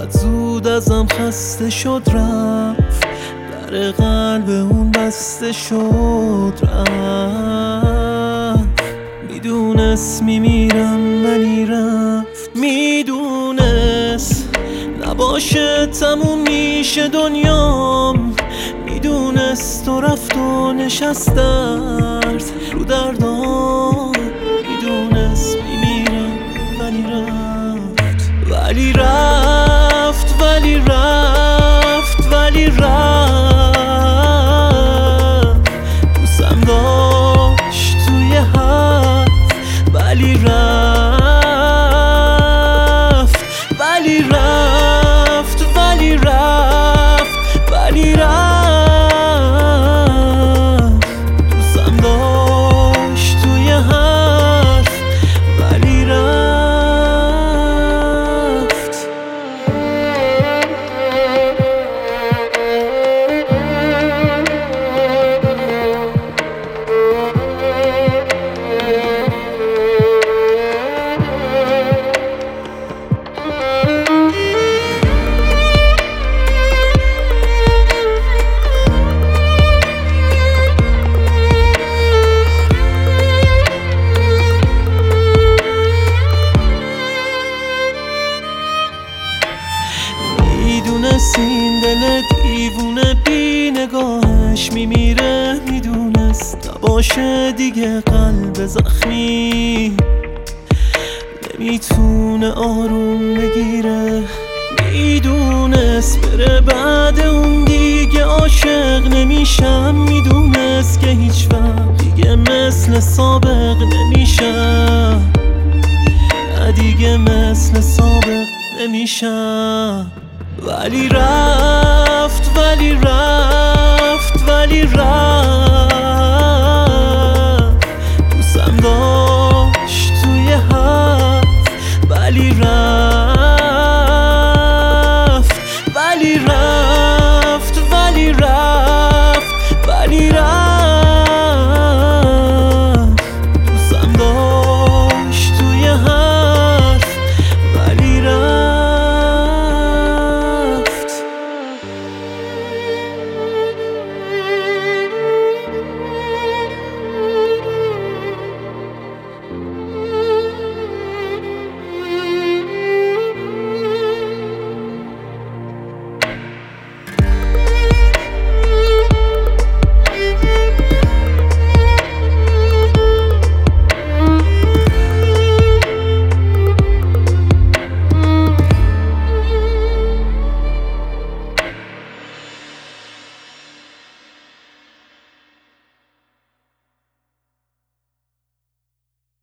چقدر زود ازم خسته شد رفت، در قلب اون بسته شد رفت. میدونست میمیرم ولی رفت، میدونست نباشه تموم میشه دنیام، میدونست تو رفت و نشست درد رو دردام، میدونست میمیرم ولی رفت، ولی رفت، ولی رفت، ولی رفت. دوستم داشت توی حرف ولی رفت، ولی رفت، ولی رفت، ولی رفت. دوستم داشت توی حرف ولی رفت. میدونست این دل دیوونه بی نگاهش میمیره، میدونست نباشه دیگه قلب زخمی نمیتونه آروم بگیره، میدونست بره بعد اون دیگه عاشق نمیشم، میدونست که هیچ وقت دیگه مثل سابق نمیشم، نه دیگه مثل سابق نمیشم. ولی رفت، ولی رفت، ولی رفت.